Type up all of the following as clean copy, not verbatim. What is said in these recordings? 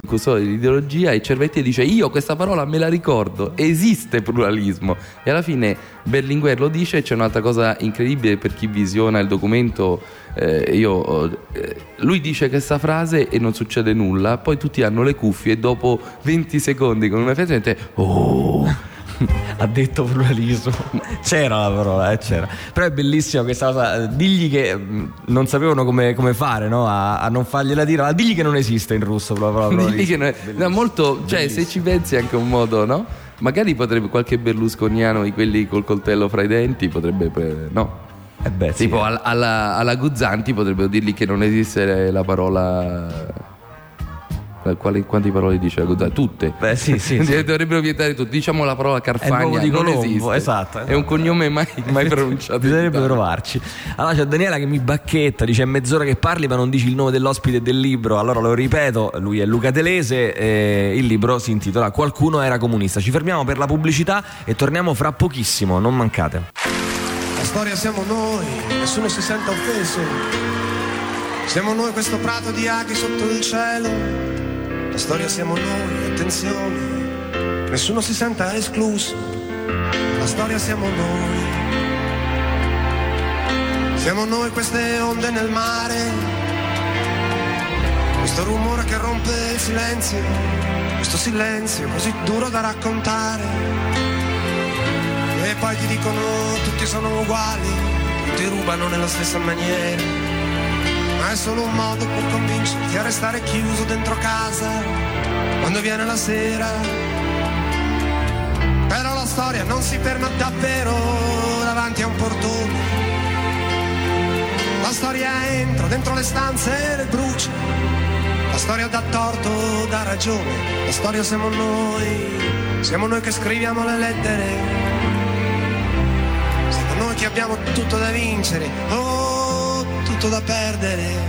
custode dell'ideologia, e Cervetti dice: io questa parola me la ricordo, esiste pluralismo. E alla fine Berlinguer lo dice. C'è un'altra cosa incredibile per chi visiona il documento. Lui dice questa frase e non succede nulla, poi tutti hanno le cuffie e dopo 20 secondi con una frase ha detto pluralismo. C'era la parola, c'era. Però è bellissima questa cosa. Digli che non sapevano come fare, no? A non fargliela dire. Ma digli che non esiste in russo la parola pluralismo. Digli che non è, no, molto, cioè, se ci pensi è anche un modo, no? Magari potrebbe qualche berlusconiano di quelli col coltello fra i denti potrebbe, no? Sì. Tipo alla Guzzanti potrebbero dirgli che non esiste la parola. Quante parole dice la Guzzanti? Tutte. Sì. Dovrebbero vietare tutte. Diciamo la parola Carfagna di non Colombo, esiste. esatto. È un cognome mai pronunciato. Bisognerebbe provarci. Allora c'è Daniela che mi bacchetta, dice: è mezz'ora che parli ma non dici il nome dell'ospite del libro. Allora lo ripeto, lui è Luca Telese, il libro si intitola Qualcuno era comunista. Ci fermiamo per la pubblicità e torniamo fra pochissimo, non mancate. La storia siamo noi, nessuno si senta offeso. Siamo noi questo prato di aghi sotto il cielo. La storia siamo noi, attenzione, nessuno si senta escluso. La storia siamo noi. Siamo noi queste onde nel mare, questo rumore che rompe il silenzio, questo silenzio così duro da raccontare. E poi ti dicono tutti sono uguali, tutti rubano nella stessa maniera. Ma è solo un modo per convincerti a restare chiuso dentro casa quando viene la sera. Però la storia non si ferma davvero davanti a un portone. La storia entra dentro le stanze e le brucia. La storia dà torto, dà ragione. La storia siamo noi che scriviamo le lettere. Siamo noi che abbiamo tutto da vincere, tutto da perdere.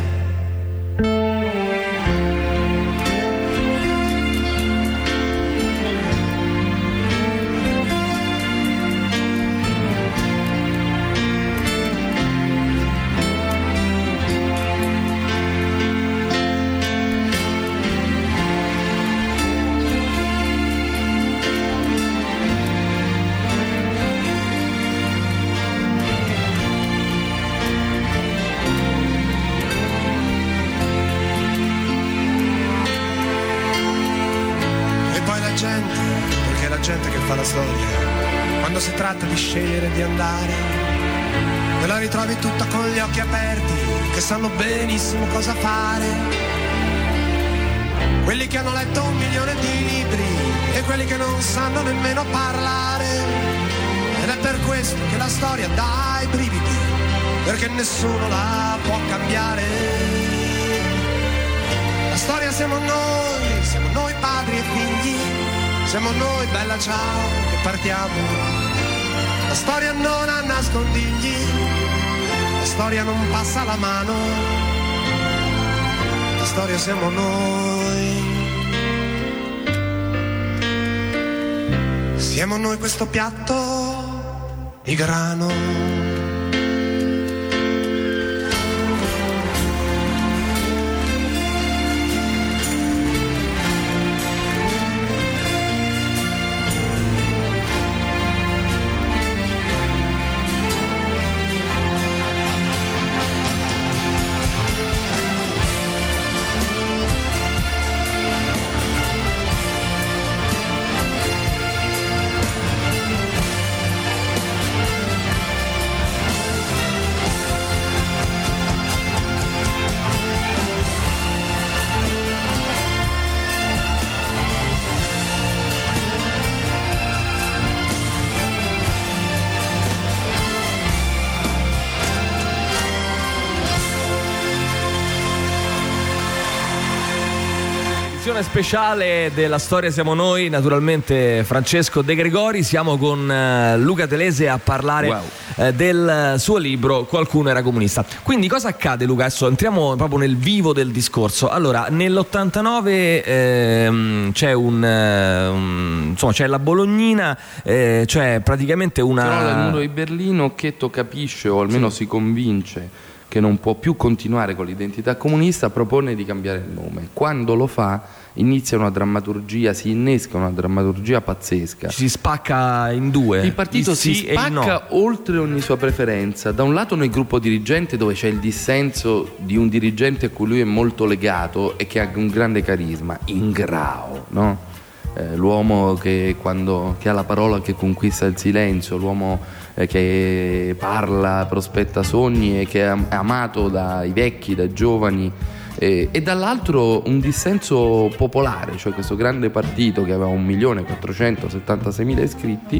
Quando si tratta di scegliere di andare, te la ritrovi tutta con gli occhi aperti, che sanno benissimo cosa fare. Quelli che hanno letto 1 milione di libri e quelli che non sanno nemmeno parlare. Ed è per questo che la storia dà i brividi, perché nessuno la può cambiare. La storia siamo noi padri e figli. Siamo noi, bella ciao, che partiamo. La storia non ha nascondigli, la storia non passa la mano. La storia siamo noi. Siamo noi questo piatto di grano. Speciale della storia siamo noi, naturalmente Francesco De Gregori. Siamo con Luca Telese a parlare del suo libro Qualcuno era comunista. Quindi cosa accade, Luca? Adesso entriamo proprio nel vivo del discorso. Allora, nell'89 c'è insomma c'è la Bolognina, cioè praticamente una il muro di Berlino. Occhetto capisce, o almeno si convince, che che non può più continuare con l'identità comunista, propone di cambiare il nome. Quando lo fa inizia una drammaturgia, si innesca una drammaturgia pazzesca. Si spacca in due. Il partito si spacca oltre ogni sua preferenza. Da un lato nel gruppo dirigente, dove c'è il dissenso di un dirigente a cui lui è molto legato e che ha un grande carisma, Ingrao, no? L'uomo che ha la parola che conquista il silenzio, l'uomo che parla, prospetta sogni e che è amato dai vecchi, dai giovani, e dall'altro un dissenso popolare, cioè questo grande partito che aveva 1.476.000 iscritti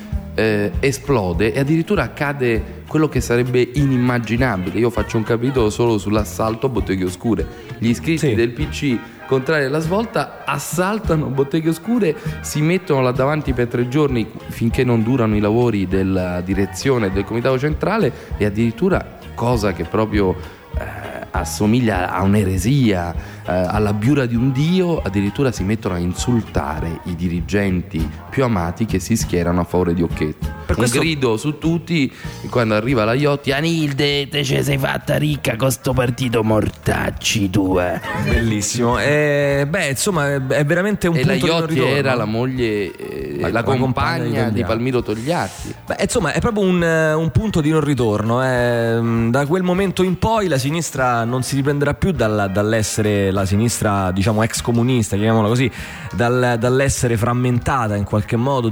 esplode e addirittura accade quello che sarebbe inimmaginabile. Io faccio un capitolo solo sull'assalto a Botteghe Oscure. Gli iscritti del PC contrari alla svolta assaltano Botteghe Oscure, si mettono là davanti per 3 giorni finché non durano i lavori della direzione del comitato centrale, e addirittura, cosa che proprio assomiglia a un'eresia, all'abbiura di un dio, addirittura si mettono a insultare i dirigenti più amati che si schierano a favore di Occhetto. Per questo... Un grido su tutti quando arriva la Iotti: Anilde, te ce sei fatta ricca con sto partito mortacci tua. Bellissimo. Insomma è veramente un punto di non ritorno. E la Iotti era la moglie, la compagna di Palmiro Togliatti. Insomma è proprio un punto di non ritorno. Da quel momento in poi la sinistra non si riprenderà più dall'essere la sinistra, diciamo, ex comunista, chiamiamola così, dall'essere frammentata in qualche modo,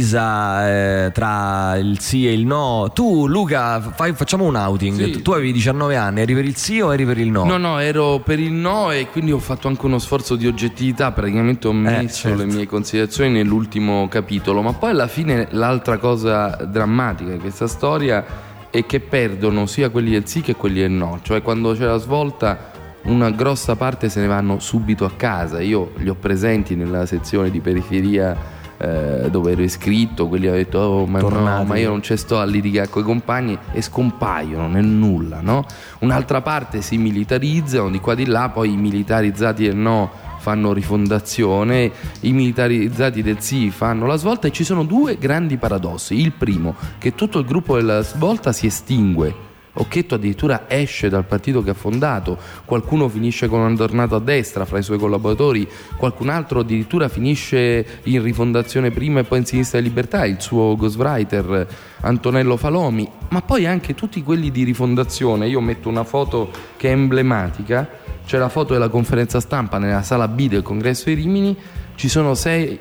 divisa tra il sì e il no. Tu, Luca, facciamo un outing. Sì. Tu avevi 19 anni, eri per il sì o eri per il no? No, ero per il no, e quindi ho fatto anche uno sforzo di oggettività, praticamente ho messo le mie considerazioni nell'ultimo capitolo. Ma poi alla fine l'altra cosa drammatica di questa storia è che perdono sia quelli del sì che quelli del no. Cioè, quando c'è la svolta, una grossa parte se ne vanno subito a casa. Io li ho presenti nella sezione di periferia dove ero iscritto. Quelli hanno detto: ma io non ci sto a litigare con i compagni, e scompaiono nel nulla, no? Un'altra parte si militarizzano di qua di là, poi i militarizzati del no fanno rifondazione, i militarizzati del sì fanno la svolta, e ci sono 2 grandi paradossi. Il primo, che tutto il gruppo della svolta si estingue. Occhetto addirittura esce dal partito che ha fondato, qualcuno finisce con un tornato a destra fra i suoi collaboratori, qualcun altro addirittura finisce in Rifondazione Prima e poi in Sinistra e Libertà, il suo ghostwriter Antonello Falomi, ma poi anche tutti quelli di Rifondazione. Io metto una foto che è emblematica, c'è la foto della conferenza stampa nella sala B del Congresso di Rimini, ci sono 6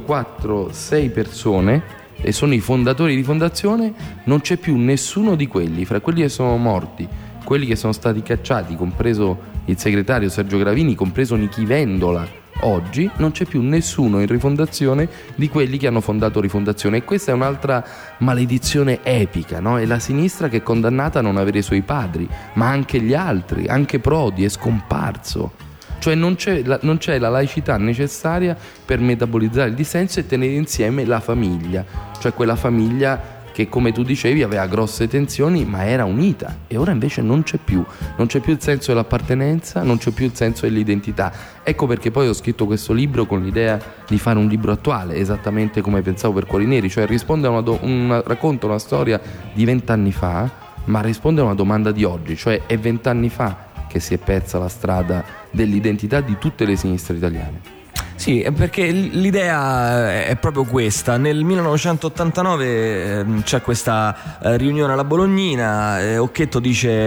persone e sono i fondatori di Fondazione. Non c'è più nessuno di quelli, fra quelli che sono morti, quelli che sono stati cacciati, compreso il segretario Sergio Gravini, compreso Nichi Vendola. Oggi non c'è più nessuno in Rifondazione di quelli che hanno fondato Rifondazione, e questa è un'altra maledizione epica, no? È la sinistra che è condannata a non avere i suoi padri, ma anche gli altri, anche Prodi è scomparso. Cioè non c'è la laicità necessaria per metabolizzare il dissenso e tenere insieme la famiglia, cioè quella famiglia che, come tu dicevi, aveva grosse tensioni ma era unita, e ora invece non c'è più il senso dell'appartenenza, non c'è più il senso dell'identità. Ecco perché poi ho scritto questo libro con l'idea di fare un libro attuale, esattamente come pensavo per Cuori Neri, cioè risponde racconta una storia di 20 anni fa, ma risponde a una domanda di oggi, cioè è 20 anni fa che si è persa la strada dell'identità di tutte le sinistre italiane. Sì, perché l'idea è proprio questa. Nel 1989 c'è questa riunione alla Bolognina, Occhetto dice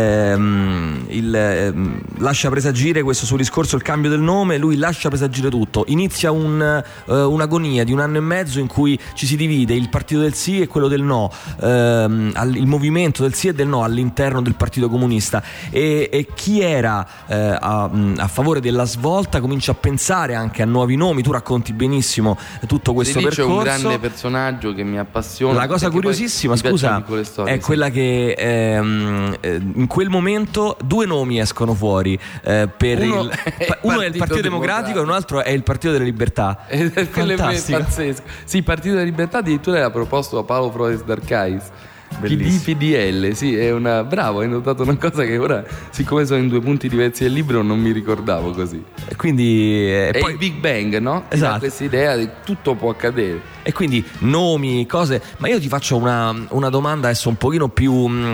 lascia presagire questo suo discorso, il cambio del nome, lui lascia presagire tutto. Inizia un'agonia di 1 anno e mezzo in cui ci si divide il partito del sì e quello del no, il movimento del sì e del no all'interno del Partito Comunista, e chi era a favore della svolta comincia a pensare anche a nuovi nomi. Tu racconti benissimo tutto questo percorso. C'è un grande personaggio che mi appassiona. La cosa curiosissima, scusa, è quella che in quel momento 2 nomi escono fuori, uno è il Partito Democratico e un altro è il Partito della Libertà. È pazzesco. Sì, il Partito della Libertà addirittura era proposto da Paolo Flores d'Arcais. PDL, sì, bravo, hai notato una cosa che ora, siccome sono in 2 punti diversi del libro, non mi ricordavo così. E quindi è poi il Big Bang, no? Esatto. Questa idea di tutto può accadere. E quindi nomi, cose. Ma io ti faccio una domanda adesso un pochino più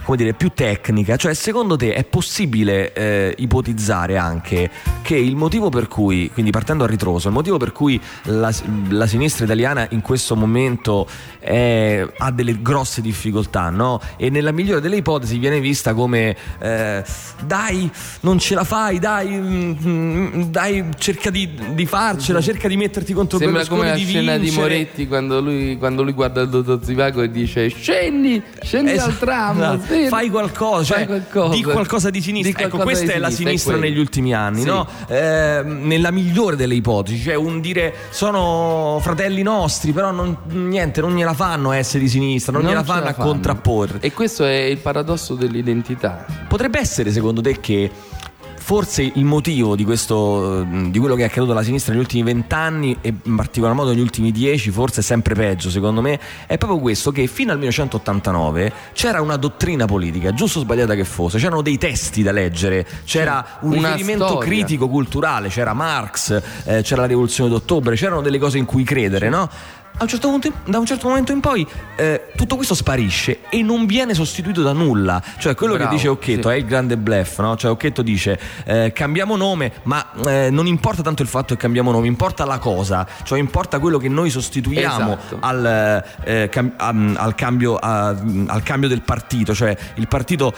come dire, più tecnica. Cioè, secondo te è possibile ipotizzare anche che il motivo per cui, quindi partendo a ritroso, il motivo per cui la sinistra italiana in questo momento ha delle grosse difficoltà, no? E nella migliore delle ipotesi viene vista come dai, non ce la fai, dai, cerca di farcela, cerca di metterti contro Berlusconi. Sembra come la scena vincere. di Moretti quando lui guarda il dottor Zivago e dice scendi dal tram, fai qualcosa, di qualcosa di sinistra. Ecco, questa è la sinistra negli ultimi anni, sì. No? Nella migliore delle ipotesi, cioè un dire sono fratelli nostri, però non gliela fanno a essere di sinistra, non gliela fanno a contrapporre. E questo è il paradosso dell'identità. Potrebbe essere, secondo te, che forse il motivo di quello che è accaduto alla sinistra negli ultimi 20 anni e in particolar modo negli ultimi 10, forse sempre peggio secondo me, è proprio questo, che fino al 1989 c'era una dottrina politica, giusto o sbagliata che fosse, c'erano dei testi da leggere, c'era un riferimento storia critico culturale, c'era Marx, c'era la rivoluzione d'ottobre, c'erano delle cose in cui credere, no? Da un certo momento in poi tutto questo sparisce e non viene sostituito da nulla. Cioè quello che dice Occhetto, sì, è il grande bluff, no? Cioè Occhetto dice cambiamo nome, ma non importa tanto il fatto che cambiamo nome, importa la cosa, cioè importa quello che noi sostituiamo, esatto, al cambio del partito. Cioè il partito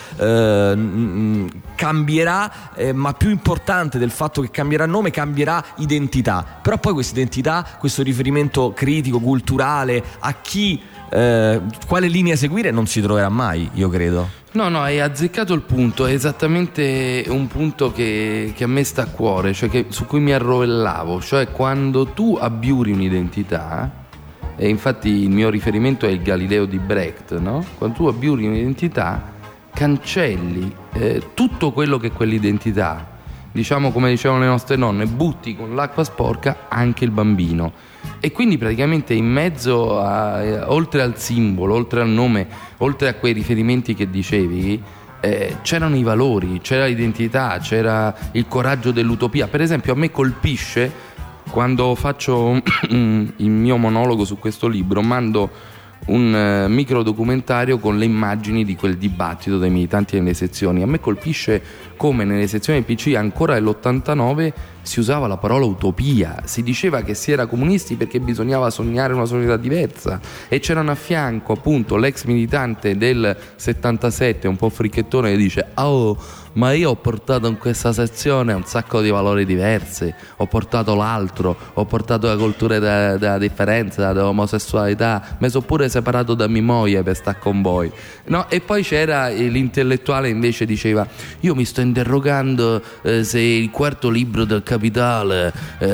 cambierà, ma più importante del fatto che cambierà nome, cambierà identità. Però poi questa identità, questo riferimento critico, culturale, a chi quale linea seguire non si troverà mai, io credo. No, hai azzeccato il punto, è esattamente un punto che a me sta a cuore, cioè su cui mi arrovellavo, cioè quando tu abbiuri un'identità, e infatti il mio riferimento è il Galileo di Brecht, no? Quando tu abbiuri un'identità cancelli tutto quello che è quell'identità, diciamo come dicevano le nostre nonne, butti con l'acqua sporca anche il bambino. E quindi praticamente in mezzo oltre al simbolo, oltre al nome, oltre a quei riferimenti che dicevi, c'erano i valori, c'era l'identità, c'era il coraggio dell'utopia. Per esempio a me colpisce quando faccio il mio monologo su questo libro, mando un microdocumentario con le immagini di quel dibattito dei militanti nelle sezioni. A me colpisce come nelle sezioni del PC ancora nell'89 si usava la parola utopia, si diceva che si era comunisti perché bisognava sognare una società diversa, e c'erano a fianco appunto l'ex militante del 77, un po' fricchettone, che dice ma io ho portato in questa sezione un sacco di valori diversi, ho portato l'altro, ho portato la cultura della differenza, dell'omosessualità, mi sono pure separato da mia moglie per stare con voi, no? E poi c'era l'intellettuale invece diceva io mi sto interrogando se il quarto libro del Capitale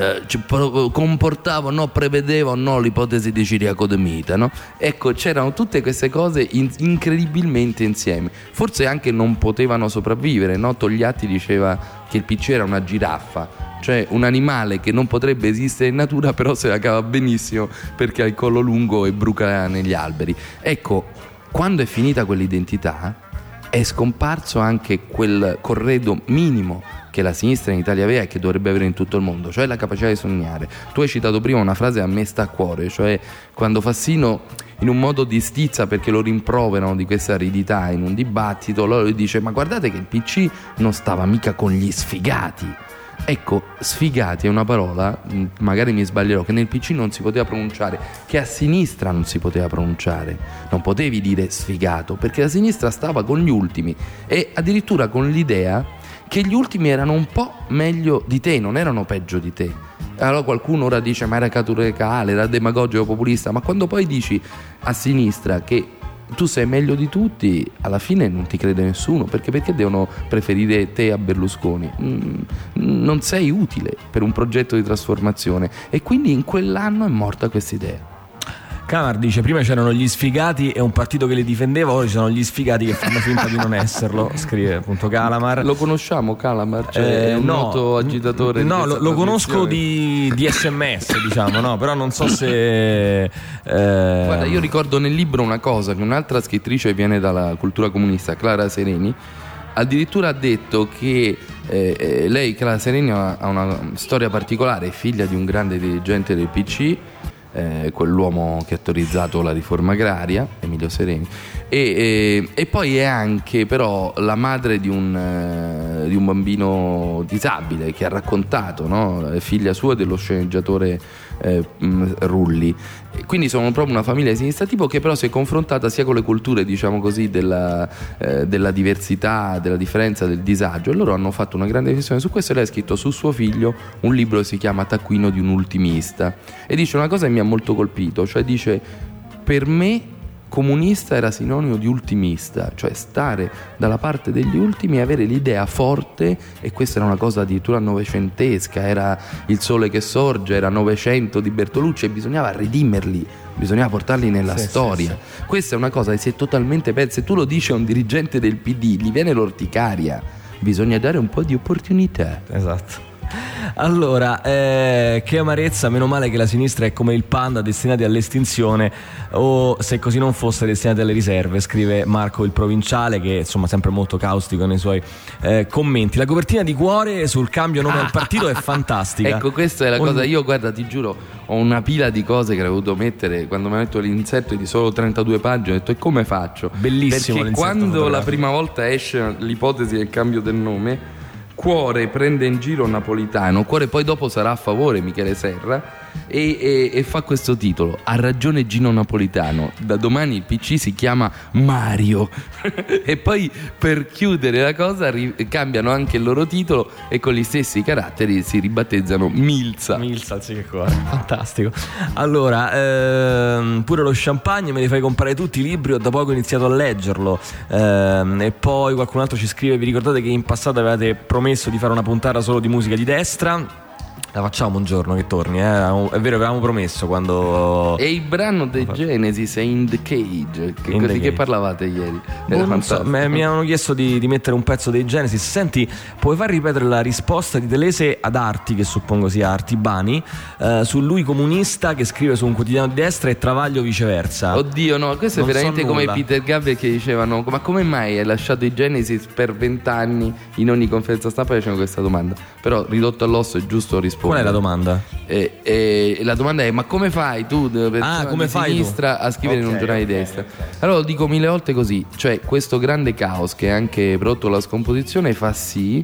comportava prevedeva o no l'ipotesi di Ciriaco De Mita, no? Ecco, c'erano tutte queste cose incredibilmente insieme, forse anche non potevano sopravvivere, no? Togliatti diceva che il PC era una giraffa, cioè un animale che non potrebbe esistere in natura, però se la cava benissimo perché ha il collo lungo e bruca negli alberi. Ecco, quando è finita quell'identità è scomparso anche quel corredo minimo che la sinistra in Italia aveva e che dovrebbe avere in tutto il mondo, cioè la capacità di sognare. Tu hai citato prima una frase che a me sta a cuore, cioè quando Fassino in un modo di stizza, perché lo rimproverano di questa aridità in un dibattito, loro dice ma guardate che il PC non stava mica con gli sfigati. Ecco, sfigati è una parola, magari mi sbaglierò, che nel PC non si poteva pronunciare, che a sinistra non si poteva pronunciare. Non potevi dire sfigato, perché la sinistra stava con gli ultimi, e addirittura con l'idea che gli ultimi erano un po' meglio di te, non erano peggio di te. Allora qualcuno ora dice ma era caturicale, era demagogico, populista, ma quando poi dici a sinistra che tu sei meglio di tutti, alla fine non ti crede nessuno, perché devono preferire te a Berlusconi? Non sei utile per un progetto di trasformazione, e quindi in quell'anno è morta questa idea. Calamar dice prima c'erano gli sfigati e un partito che li difendeva, ora ci sono gli sfigati che fanno finta di non esserlo, scrive appunto Calamar. Lo conosciamo Calamar? Cioè è un noto agitatore? No, lo conosco di SMS, diciamo, no, però non so se Guarda, io ricordo nel libro una cosa, che un'altra scrittrice viene dalla cultura comunista, Clara Sereni, addirittura ha detto che lei, Clara Sereni, ha una storia particolare, è figlia di un grande dirigente del PC, quell'uomo che ha teorizzato la riforma agraria, Emilio Sereni, e poi è anche però la madre di un bambino disabile che ha raccontato, no? È figlia sua dello sceneggiatore Rulli. Quindi sono proprio una famiglia di sinistra tipo, che però si è confrontata sia con le culture, diciamo così, della diversità, della differenza, del disagio, e loro hanno fatto una grande riflessione su questo, e lei ha scritto su suo figlio un libro che si chiama Taccuino di un ultimista, e dice una cosa che mi ha molto colpito, cioè dice: per me comunista era sinonimo di ultimista, cioè stare dalla parte degli ultimi e avere l'idea forte, e questa era una cosa addirittura novecentesca, era Il sole che sorge, era Novecento di Bertolucci, e bisognava redimerli, bisognava portarli nella storia. Sì. Questa è una cosa che si è totalmente persa, e tu lo dici a un dirigente del PD, gli viene l'orticaria, bisogna dare un po' di opportunità. Esatto. Allora, che amarezza, meno male che la sinistra è come il panda, destinati all'estinzione, o se così non fosse destinati alle riserve, scrive Marco il Provinciale, che insomma sempre molto caustico nei suoi commenti. La copertina di cuore sul cambio nome al partito è fantastica. Ecco, questa è la cosa, io guarda, ti giuro, ho una pila di cose che avrei voluto mettere. Quando mi ha detto l'inserto di solo 32 pagine, ho detto: e come faccio? Bellissimo. Perché quando la prima volta esce l'ipotesi del cambio del nome, Cuore prende in giro Napolitano, Cuore poi dopo sarà a favore Michele Serra, e fa questo titolo: ha ragione Gino Napolitano, da domani il PC si chiama Mario. E poi per chiudere la cosa cambiano anche il loro titolo, e con gli stessi caratteri si ribattezzano Milza. Sì, che cuore, fantastico. Allora, pure lo champagne me li fai comprare tutti i libri, ho da poco iniziato a leggerlo. E poi qualcun altro ci scrive: vi ricordate che in passato avevate promesso di fare una puntata solo di musica di destra? La facciamo un giorno che torni, è vero, avevamo promesso quando... E il brano dei Genesis è In the Cage, che parlavate ieri? Era fantastico. Mi hanno chiesto di mettere un pezzo dei Genesis. Senti, puoi far ripetere la risposta di Delese ad Arti, che suppongo sia Artibani, su lui comunista, che scrive su un quotidiano di destra, e Travaglio viceversa? Oddio, no, questo non è veramente come Peter Gabriel, che dicevano: ma come mai hai lasciato i Genesis per 20 anni? In ogni conferenza stampa facevano questa domanda, però ridotto all'osso è giusto rispondere. Qual è la domanda? La domanda è: ma come fai tu, come fai sinistra, a scrivere in un giornale di destra? Okay. Allora lo dico 1000 volte così, cioè questo grande caos che ha anche prodotto la scomposizione fa sì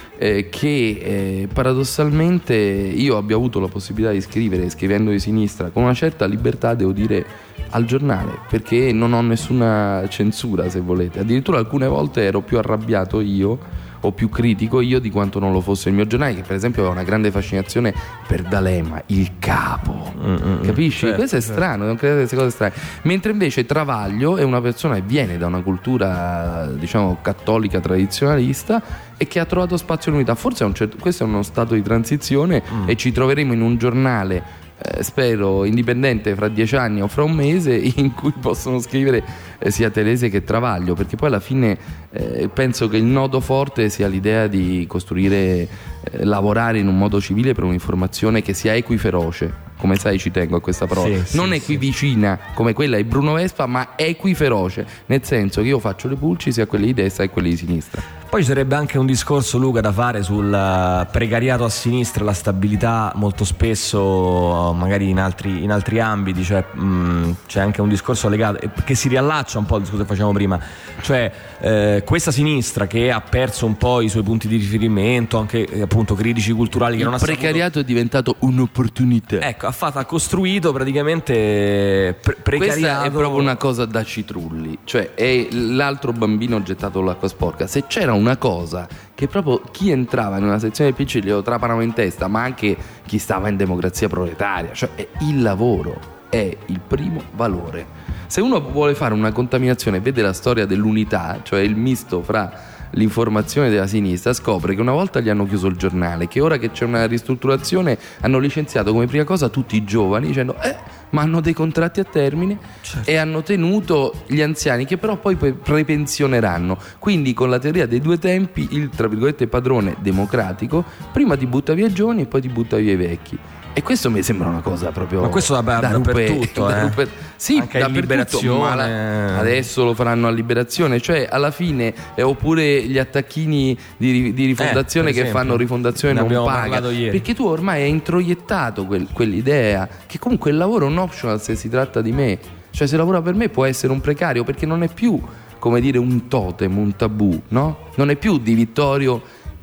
che paradossalmente io abbia avuto la possibilità di scrivere, scrivendo di sinistra, con una certa libertà, devo dire, al giornale, perché non ho nessuna censura, se volete. Addirittura alcune volte ero più arrabbiato io, o più critico io, di quanto non lo fosse il mio giornale, che per esempio aveva una grande fascinazione per D'Alema, il capo, capisci? Certo, questo è strano, non credete queste cose strane. Mentre invece Travaglio è una persona che viene da una cultura, diciamo, cattolica tradizionalista, e che ha trovato spazio in unità. Forse questo è uno stato di transizione, e ci troveremo in un giornale, spero indipendente, fra 10 anni o fra un mese, in cui possono scrivere sia Telese che Travaglio, perché poi alla fine penso che il nodo forte sia l'idea di costruire, lavorare in un modo civile per un'informazione che sia equiferoce. Come sai, ci tengo a questa parola, non equivicina come quella di Bruno Vespa, ma equiferoce, nel senso che io faccio le pulci sia quelle di destra che quelle di sinistra. Poi ci sarebbe anche un discorso, Luca, da fare sul precariato a sinistra, la stabilità molto spesso magari in altri ambiti, cioè c'è anche un discorso legato che si riallaccia un po' al discorso che facevamo prima, cioè questa sinistra che ha perso un po' i suoi punti di riferimento, anche appunto critici culturali, che non ha saputo... Il precariato è diventato un'opportunità. Ecco, ha costruito praticamente precariato. Questa è proprio una cosa da citrulli, cioè è l'altro bambino gettato all'acqua sporca. Se c'era una cosa che proprio chi entrava in una sezione del PC glielo trapanano in testa, ma anche chi stava in Democrazia Proletaria, cioè è il lavoro, è il primo valore. Se uno vuole fare una contaminazione, vede la storia dell'unità, cioè il misto fra l'informazione della sinistra, scopre che una volta gli hanno chiuso il giornale, che ora che c'è una ristrutturazione hanno licenziato come prima cosa tutti i giovani, dicendo ma hanno dei contratti a termine, certo, e hanno tenuto gli anziani, che però poi prepensioneranno. Quindi con la teoria dei due tempi, il tra virgolette padrone democratico prima ti butta via i giovani e poi ti butta via i vecchi. E questo mi sembra una cosa proprio... Ma questo dappertutto, sì, dappertutto, ma adesso lo faranno a Liberazione, cioè alla fine, oppure gli attacchini di Rifondazione che fanno Rifondazione non paga, perché tu ormai hai introiettato quell'idea che comunque il lavoro optional se si tratta di me. Cioè, se lavora per me può essere un precario, perché non è più, come dire, un totem, un tabù, no? Non è più Di Vittorio.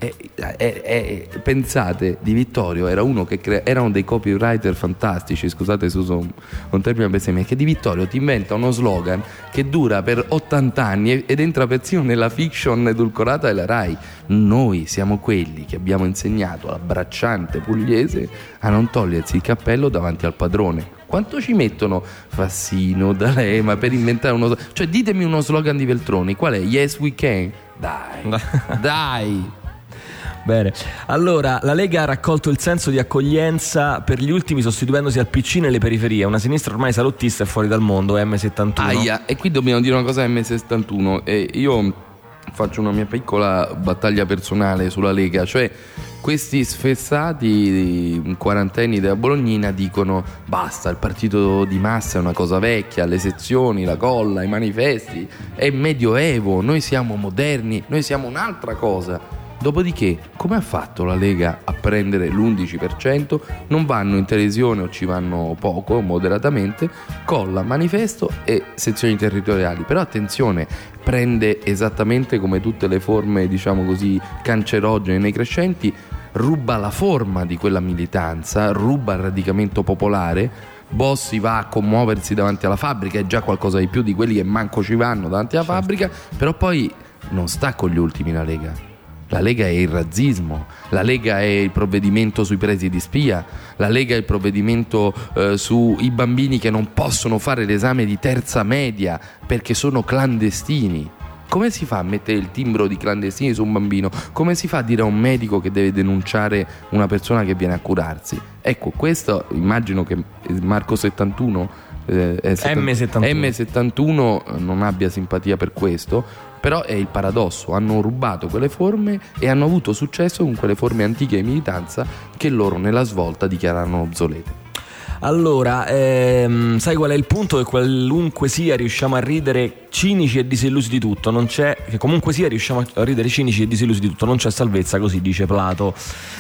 Pensate, Di Vittorio era uno che erano dei copywriter fantastici, scusate se uso un termine bestemmia, che Di Vittorio ti inventa uno slogan che dura per 80 anni ed entra persino nella fiction edulcorata della Rai. Noi siamo quelli che abbiamo insegnato al bracciante pugliese a non togliersi il cappello davanti al padrone. Quanto ci mettono Fassino, D'Alema per inventare uno, cioè ditemi uno slogan di Veltroni, qual è? Yes we can? Dai. Bene, allora la Lega ha raccolto il senso di accoglienza per gli ultimi, sostituendosi al PC nelle periferie. Una sinistra ormai salottista e fuori dal mondo, M71. Aia, e qui dobbiamo dire una cosa M71. Io faccio una mia piccola battaglia personale sulla Lega, cioè questi sfessati quarantenni della Bolognina dicono basta, il partito di massa è una cosa vecchia, le sezioni, la colla, i manifesti, è medioevo, noi siamo moderni, noi siamo un'altra cosa. Dopodiché, come ha fatto la Lega a prendere l'11%? Non vanno in televisione o ci vanno poco, moderatamente, colla, manifesto e sezioni territoriali. Però attenzione, prende esattamente come tutte le forme, diciamo così, cancerogene nei crescenti, ruba la forma di quella militanza, ruba il radicamento popolare. Bossi va a commuoversi davanti alla fabbrica, è già qualcosa di più di quelli che manco ci vanno davanti alla fabbrica, però poi non sta con gli ultimi la Lega. La Lega è il razzismo, la Lega è il provvedimento sui presi di spia, la Lega è il provvedimento sui bambini che non possono fare l'esame di terza media perché sono clandestini. Come si fa a mettere il timbro di clandestini su un bambino? Come si fa a dire a un medico che deve denunciare una persona che viene a curarsi? Ecco, questo immagino che Marco 71 M71 non abbia simpatia per questo. Però è il paradosso, hanno rubato quelle forme e hanno avuto successo con quelle forme antiche di militanza che loro nella svolta dichiarano obsolete. Allora, sai qual è il punto? Che qualunque sia riusciamo a ridere cinici e disillusi di tutto, non c'è, che comunque sia riusciamo a ridere cinici e disillusi di tutto, non c'è salvezza, così dice Plato.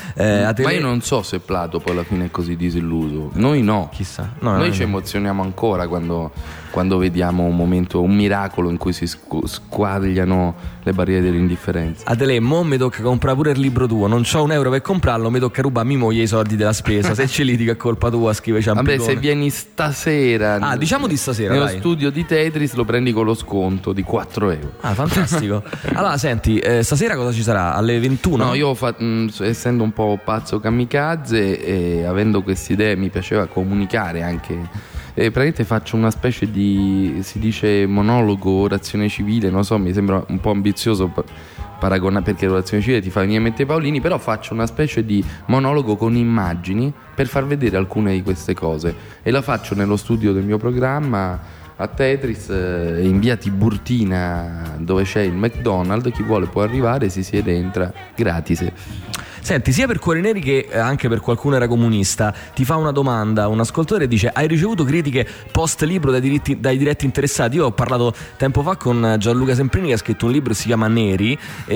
Ma io non so se Plato poi alla fine è così disilluso. Noi no. Chissà. Noi ci emozioniamo ancora quando vediamo un momento, un miracolo in cui si squagliano le barriere dell'indifferenza. A te mo mi tocca comprare pure il libro tuo, non c'ho un euro per comprarlo, mi tocca rubarmi moglie i soldi della spesa. Se ci litiga è colpa tua, scrive Ciampicone. Vabbè, se vieni stasera diciamo di stasera nello studio di Tetris lo prendi con lo sconto di 4 euro. Fantastico. Allora senti, stasera cosa ci sarà? Alle 21? No, io essendo un po' pazzo kamikaze e avendo queste idee mi piaceva comunicare anche. Praticamente faccio una specie di, si dice monologo, orazione civile, non so, mi sembra un po' ambizioso paragonare, perché l'orazione civile ti fa venire in mente Paolini, però faccio una specie di monologo con immagini per far vedere alcune di queste cose e la faccio nello studio del mio programma a Tetris in via Tiburtina, dove c'è il McDonald's. Chi vuole può arrivare, si siede, entra gratis. Senti, sia per Cuori Neri che anche per Qualcuno era comunista, ti fa una domanda un ascoltatore, dice: hai ricevuto critiche post libro dai diretti interessati? Io ho parlato tempo fa con Gianluca Semprini, che ha scritto un libro che si chiama Neri,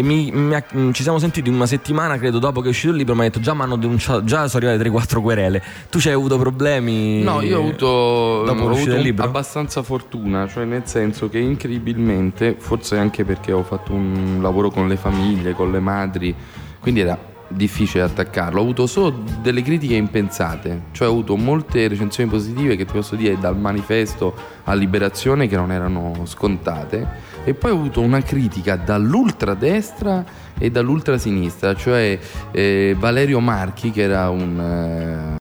e ci siamo sentiti una settimana credo dopo che è uscito il libro, mi ha detto già mi hanno denunciato, già sono arrivate 3-4 querele. Tu ci hai avuto problemi? No, io ho avuto abbastanza fortuna, cioè nel senso che incredibilmente, forse anche perché ho fatto un lavoro con le famiglie, con le madri, quindi era difficile attaccarlo. Ho avuto solo delle critiche impensate, cioè ho avuto molte recensioni positive che ti posso dire dal Manifesto a Liberazione, che non erano scontate, e poi ho avuto una critica dall'ultradestra e dall'ultrasinistra, cioè Valerio Marchi, che era un